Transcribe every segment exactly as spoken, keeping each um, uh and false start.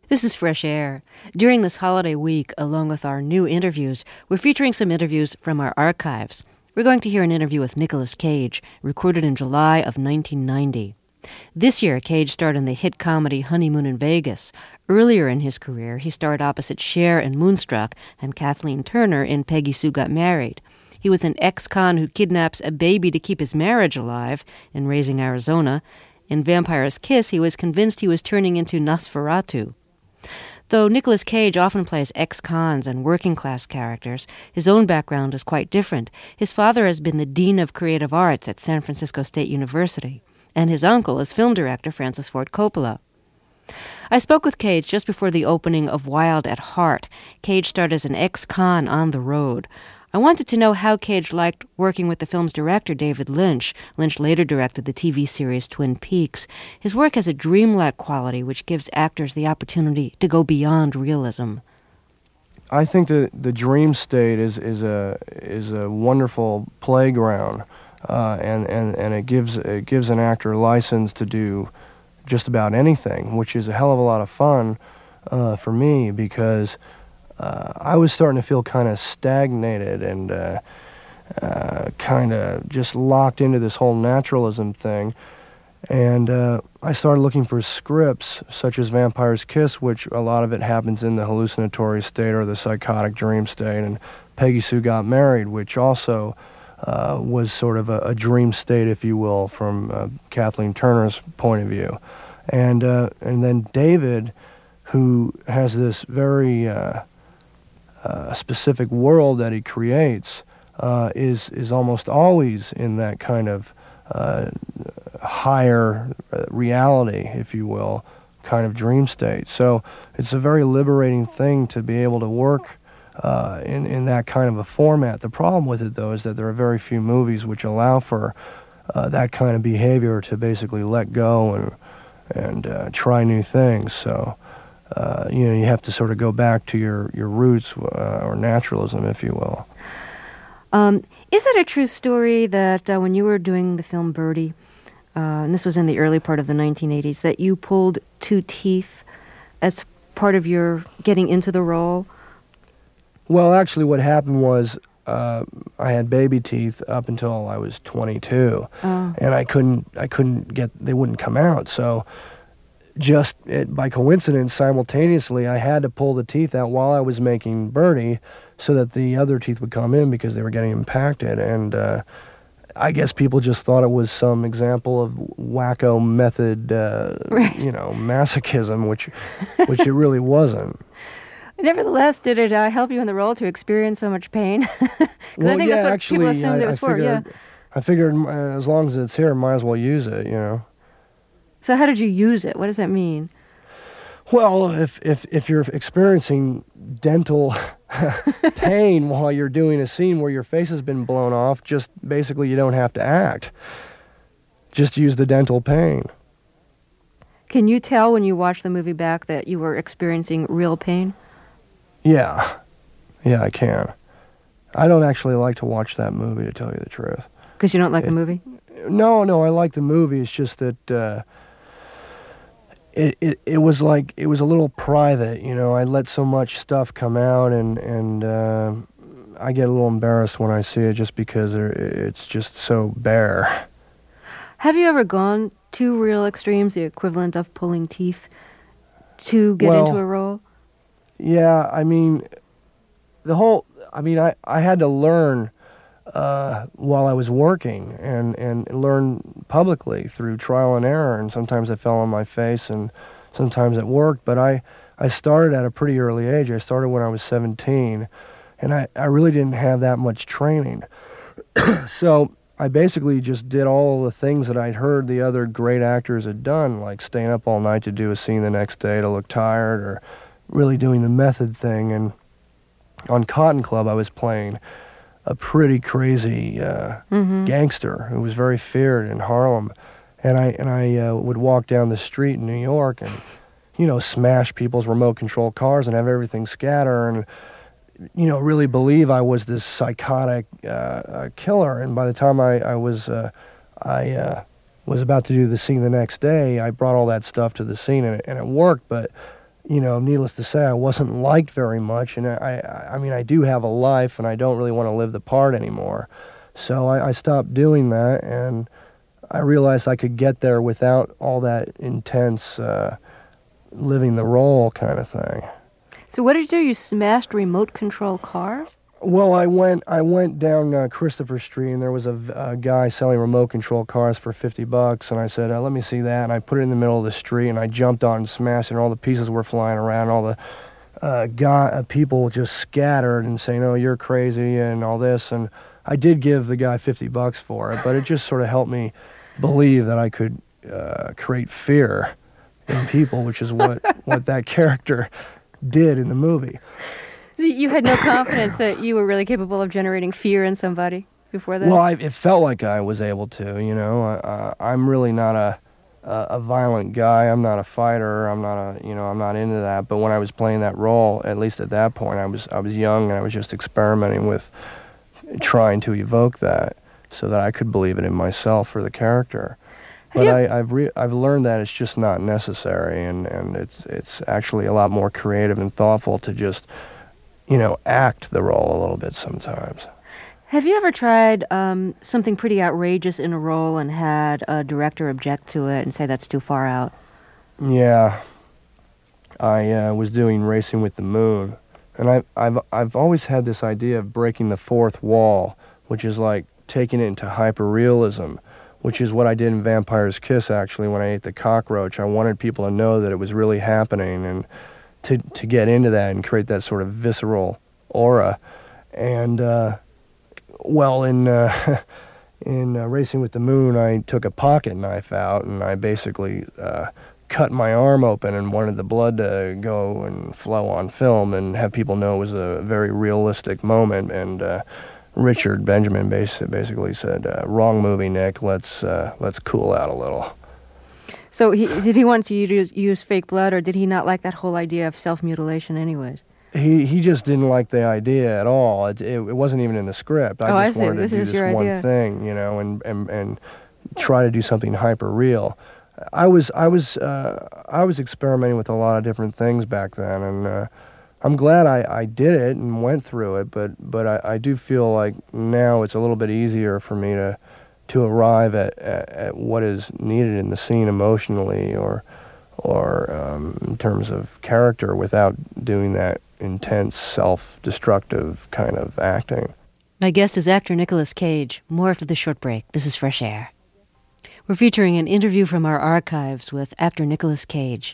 This is Fresh Air. During this holiday week, along with our new interviews, we're featuring some interviews from our archives. We're going to hear an interview with Nicolas Cage, recorded in July of nineteen ninety. This year, Cage starred in the hit comedy Honeymoon in Vegas. Earlier in his career, he starred opposite Cher in Moonstruck and Kathleen Turner in Peggy Sue Got Married. He was an ex-con who kidnaps a baby to keep his marriage alive in Raising Arizona. In Vampire's Kiss, he was convinced he was turning into Nosferatu. Though Nicolas Cage often plays ex-cons and working-class characters, his own background is quite different. His father has been the Dean of Creative Arts at San Francisco State University, and his uncle is film director Francis Ford Coppola. I spoke with Cage just before the opening of Wild at Heart. Cage starred as an ex-con on the road. I wanted to know how Cage liked working with the film's director, David Lynch. Lynch later directed the T V series Twin Peaks. His work has a dreamlike quality which gives actors the opportunity to go beyond realism. I think that the dream state is, is, a, is a wonderful playground, uh, and, and, and it gives, it gives an actor license to do just about anything, which is a hell of a lot of fun uh, for me because Uh, I was starting to feel kind of stagnated and uh, uh, kind of just locked into this whole naturalism thing. And uh, I started looking for scripts, such as Vampire's Kiss, which a lot of it happens in the hallucinatory state or the psychotic dream state, and Peggy Sue Got Married, which also uh, was sort of a, a dream state, if you will, from uh, Kathleen Turner's point of view. And, uh, and then David, who has this very... Uh, a uh, specific world that he creates uh, is is almost always in that kind of uh, higher reality, if you will, kind of dream state. So it's a very liberating thing to be able to work uh, in, in that kind of a format. The problem with it, though, is that there are very few movies which allow for uh, that kind of behavior to basically let go and, and uh, try new things. So... Uh, you know, you have to sort of go back to your, your roots, uh, or naturalism, if you will. Um, is it a true story that uh, when you were doing the film Birdy, uh, and this was in the early part of the nineteen eighties, that you pulled two teeth as part of your getting into the role? Well, actually what happened was uh, I had baby teeth up until I was twenty-two, oh. and I couldn't, I couldn't get, they wouldn't come out, so... Just it, by coincidence, simultaneously, I had to pull the teeth out while I was making Birdy so that the other teeth would come in because they were getting impacted. And uh, I guess people just thought it was some example of wacko method, uh, right. you know, masochism, which which it really wasn't. Nevertheless, did it uh, help you in the role to experience so much pain? Because well, I think yeah, that's what actually, people assumed I, it was I for. Figured, Yeah. I figured uh, as long as it's here, might as well use it, you know. So how did you use it? What does that mean? Well, if if, if you're experiencing dental pain while you're doing a scene where your face has been blown off, just basically you don't have to act. Just use the dental pain. Can you tell when you watch the movie back that you were experiencing real pain? Yeah. Yeah, I can. I don't actually like to watch that movie, to tell you the truth. Because you don't like it, the movie? No, no, I like the movie. It's just that... Uh, It, it it was like, it was a little private, you know. I let so much stuff come out, and, and uh, I get a little embarrassed when I see it just because it's just so bare. Have you ever gone to real extremes, the equivalent of pulling teeth, to get well, into a role? Yeah, I mean, the whole, I mean, I, I had to learn uh, while I was working and, and learn publicly through trial and error, and sometimes I fell on my face and sometimes it worked, but I, I started at a pretty early age. I started when I was seventeen, and I, I really didn't have that much training. So I basically just did all the things that I'd heard the other great actors had done, like staying up all night to do a scene the next day to look tired, or really doing the method thing. And on Cotton Club, I was playing a pretty crazy uh, mm-hmm. gangster who was very feared in Harlem, and I and I uh, would walk down the street in New York and, you know, smash people's remote control cars and have everything scatter, and, you know, really believe I was this psychotic uh, uh, killer. And by the time I I was uh, I uh, was about to do the scene the next day, I brought all that stuff to the scene, and it, and it worked. But you know, needless to say, I wasn't liked very much, and I, I, I mean, I do have a life, and I don't really want to live the part anymore. So I, I stopped doing that, and I realized I could get there without all that intense uh, living the role kind of thing. So what did you do? You smashed remote control cars? Well, I went I went down uh, Christopher Street, and there was a, a guy selling remote control cars for fifty bucks, and I said, uh, let me see that, and I put it in the middle of the street, and I jumped on and smashed it, and all the pieces were flying around, and all the uh, guy, uh, people just scattered and saying, oh, you're crazy, and all this, and I did give the guy fifty bucks for it, but it just sort of helped me believe that I could uh, create fear in people, which is what, what that character did in the movie. So you had no confidence that you were really capable of generating fear in somebody before that? Well, I, it felt like I was able to, you know. Uh, I'm really not a, a a violent guy. I'm not a fighter. I'm not a, you know, I'm not into that. But when I was playing that role, at least at that point, I was I was young, and I was just experimenting with trying to evoke that so that I could believe it in myself for the character. Have But you- I, I've re- I've learned that it's just not necessary, and, and it's it's actually a lot more creative and thoughtful to just, you know, act the role a little bit sometimes. Have you ever tried um, something pretty outrageous in a role and had a director object to it and say that's too far out? Yeah, I uh, was doing Racing with the Moon, and I've I've I've always had this idea of breaking the fourth wall, which is like taking it into hyperrealism, which is what I did in Vampire's Kiss. Actually, when I ate the cockroach, I wanted people to know that it was really happening, and to to get into that and create that sort of visceral aura. And uh, well, in uh, in uh, Racing with the Moon, I took a pocket knife out, and I basically uh, cut my arm open and wanted the blood to go and flow on film and have people know it was a very realistic moment. And uh, Richard Benjamin bas- basically said, uh, "Wrong movie, Nick. Let's uh, let's cool out a little." So he, did he want you to use, use fake blood, or did he not like that whole idea of self-mutilation anyways? He he just didn't like the idea at all. It it, it wasn't even in the script. I Oh, I just see. wanted This to do is this your one idea. thing, you know, and, and and try to do something hyper real. I was I was uh, I was experimenting with a lot of different things back then, and uh, I'm glad I, I did it and went through it. But but I, I do feel like now it's a little bit easier for me to to arrive at, at, at what is needed in the scene emotionally or or um, in terms of character without doing that intense, self-destructive kind of acting. My guest is actor Nicolas Cage. More after the short break. This is Fresh Air. We're featuring an interview from our archives with actor Nicolas Cage.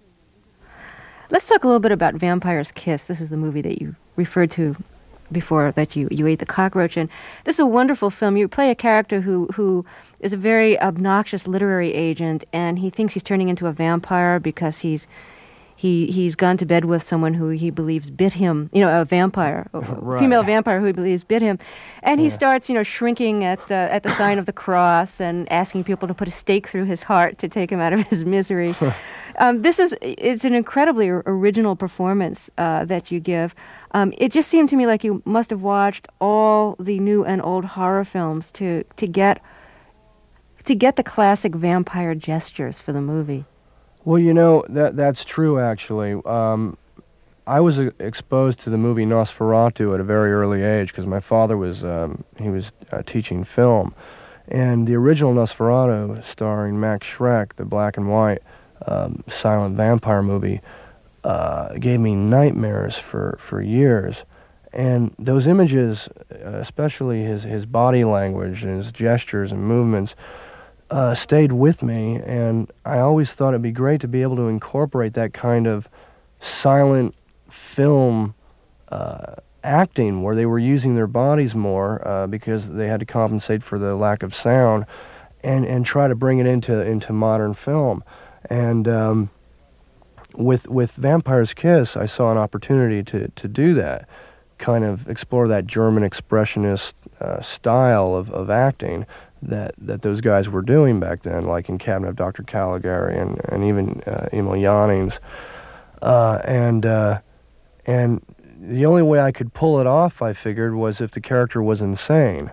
Let's talk a little bit about Vampire's Kiss. This is the movie that you referred to before, that you, you ate the cockroach in. This is a wonderful film. You play a character who, who is a very obnoxious literary agent, and he thinks he's turning into a vampire because he's he he's gone to bed with someone who he believes bit him, you know, a vampire, a Right. female vampire who he believes bit him. And he Yeah. starts, you know, shrinking at uh, at the sign of the cross and asking people to put a stake through his heart to take him out of his misery. um, this is, it's an incredibly or- original performance uh, that you give. Um, it just seemed to me like you must have watched all the new and old horror films to, to get to get the classic vampire gestures for the movie. Well, you know, that that's true, actually. Um, I was uh, exposed to the movie Nosferatu at a very early age because my father was, um, he was uh, teaching film. And the original Nosferatu, starring Max Schreck, the black and white um, silent vampire movie, uh, gave me nightmares for, for years. And those images, uh, especially his, his body language and his gestures and movements, Uh, stayed with me, and I always thought it'd be great to be able to incorporate that kind of silent film uh, acting where they were using their bodies more uh, because they had to compensate for the lack of sound, and, and try to bring it into into modern film. And um, with with Vampire's Kiss, I saw an opportunity to, to do that, kind of explore that German expressionist uh, style of, of acting that that those guys were doing back then, like in Cabinet of Doctor Caligari and, and even uh, Emil Jannings. Uh, and uh, and the only way I could pull it off, I figured, was if the character was insane,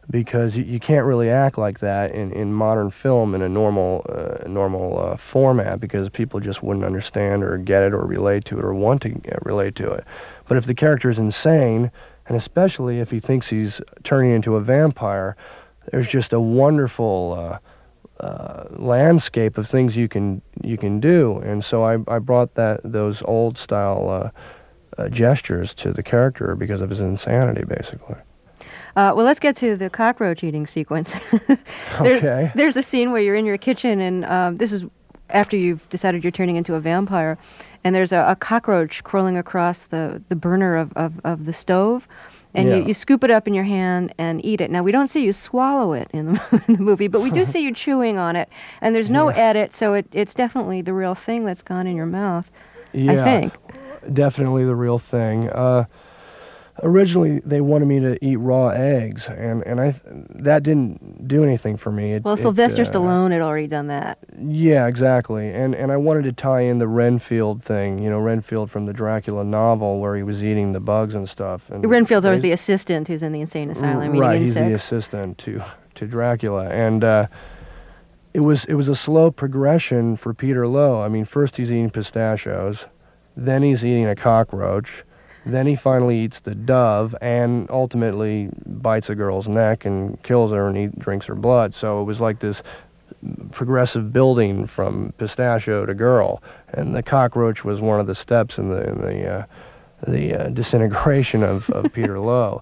because you, you can't really act like that in, in modern film in a normal uh, normal uh, format, because people just wouldn't understand or get it or relate to it or want to uh, relate to it. But if the character is insane, and especially if he thinks he's turning into a vampire, there's just a wonderful uh, uh, landscape of things you can you can do. And so I, I brought that those old style uh, uh, gestures to the character because of his insanity, basically. Uh, well, let's get to the cockroach eating sequence. there's, Okay. There's a scene where you're in your kitchen, and um, this is after you've decided you're turning into a vampire, and there's a, a cockroach crawling across the, the burner of, of, of the stove, and Yeah. you, you scoop it up in your hand and eat it. Now, we don't see you swallow it in the, in the movie, but we do see you chewing on it, and there's no Yeah. edit, so it, it's definitely the real thing that's gone in your mouth, Yeah, I think. definitely the real thing. Uh, originally, they wanted me to eat raw eggs, and, and I th- that didn't do anything for me. It, Well, it, Sylvester uh, Stallone had already done that. Yeah, exactly. And and I wanted to tie in the Renfield thing, you know, Renfield from the Dracula novel where he was eating the bugs and stuff. And Renfield's always they- the assistant who's in the insane asylum eating right, he's the insects. assistant to to Dracula, and uh, it was it was a slow progression for Peter Lowe. I mean, first he's eating pistachios, then he's eating a cockroach, then he finally eats the dove, and ultimately bites a girl's neck and kills her, and he drinks her blood. So it was like this progressive building from pistachio to girl, and the cockroach was one of the steps in the in the uh, the uh, disintegration of, of Peter Lowe.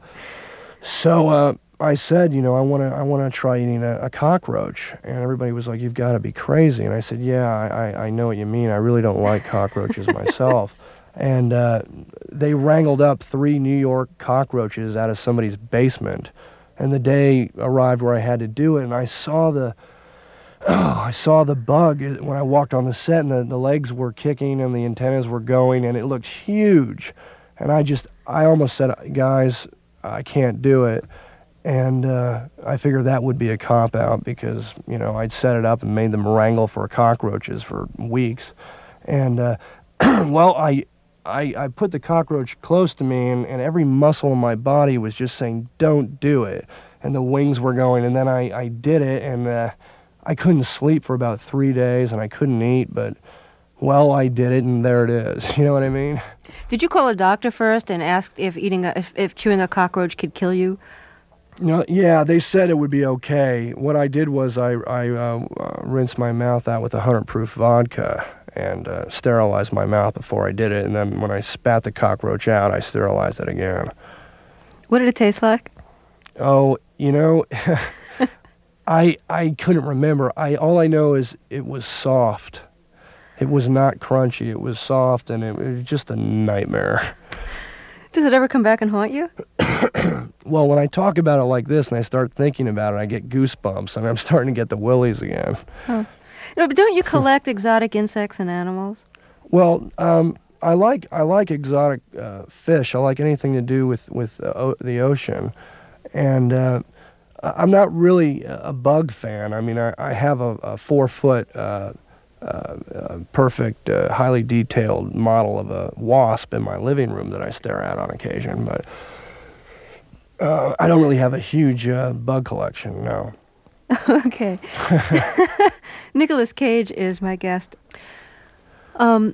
So uh, I said, you know, I want to I want to try eating a, a cockroach, and everybody was like, "You've got to be crazy." And I said, "Yeah, I, I I know what you mean. I really don't like cockroaches myself." And uh, they wrangled up three New York cockroaches out of somebody's basement, and the day arrived where I had to do it, and I saw the oh, I saw the bug when I walked on the set, and the, the legs were kicking and the antennas were going, and it looked huge. And I just, I almost said, guys, I can't do it. And uh, I figured that would be a cop-out because, you know, I'd set it up and made them wrangle for cockroaches for weeks. And, uh, well, I, I I put the cockroach close to me, and, and every muscle in my body was just saying, don't do it. And the wings were going, and then I, I did it, and uh, I couldn't sleep for about three days, and I couldn't eat, but, well, I did it, and there it is. You know what I mean? Did you call a doctor first and ask if eating a, if, if chewing a cockroach could kill you? No, yeah, they said it would be okay. What I did was I, I uh, uh, rinsed my mouth out with one hundred proof vodka and uh, sterilized my mouth before I did it, and then when I spat the cockroach out, I sterilized it again. What did it taste like? Oh, you know, I I couldn't remember. I all I know is it was soft. It was not crunchy. It was soft, and it, it was just a nightmare. Does it ever come back and haunt you? Well, when I talk about it like this and I start thinking about it, I get goosebumps, and I'm starting to get the willies again. Huh. No, but don't you collect exotic insects and animals? Well, um, I like I like exotic uh, fish. I like anything to do with with uh, o- the ocean, and uh, I'm not really a bug fan. I mean, I, I have a, a four foot. Uh, Uh, uh, perfect, uh, highly detailed model of a wasp in my living room that I stare at on occasion, but uh, I don't really have a huge uh, bug collection, no. Okay. Nicolas Cage is my guest. Um,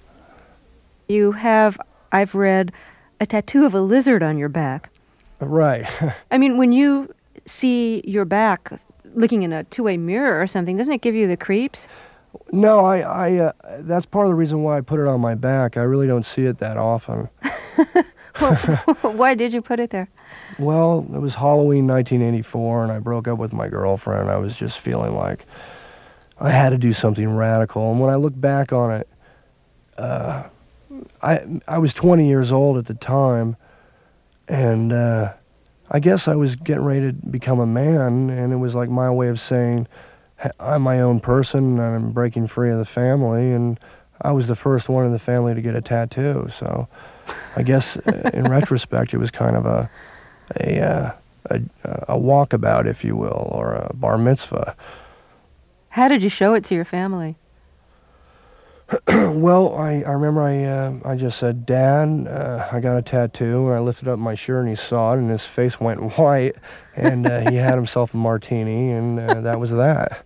you have, I've read, a tattoo of a lizard on your back. Right. I mean, when you see your back looking in a two-way mirror or something, doesn't it give you the creeps? No, I, I uh, that's part of the reason why I put it on my back. I really don't see it that often. Well, why did you put it there? Well, it was Halloween nineteen eighty-four, and I broke up with my girlfriend. I was just feeling like I had to do something radical. And when I look back on it, uh, I I was twenty years old at the time, and uh, I guess I was getting ready to become a man, and it was like my way of saying, I'm my own person, and I'm breaking free of the family, and I was the first one in the family to get a tattoo. So I guess uh, in retrospect, it was kind of a a, uh, a a walkabout, if you will, or a bar mitzvah. How did you show it to your family? Well, I, I remember I uh, I just said, Dad, uh, I got a tattoo, and I lifted up my shirt, and he saw it, and his face went white, and uh, he had himself a martini, and uh, that was that.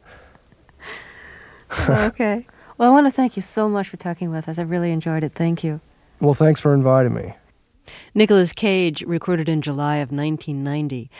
Okay. Well, I want to thank you so much for talking with us. I really enjoyed it. Thank you. Well, thanks for inviting me. Nicolas Cage, recorded in July of nineteen ninety.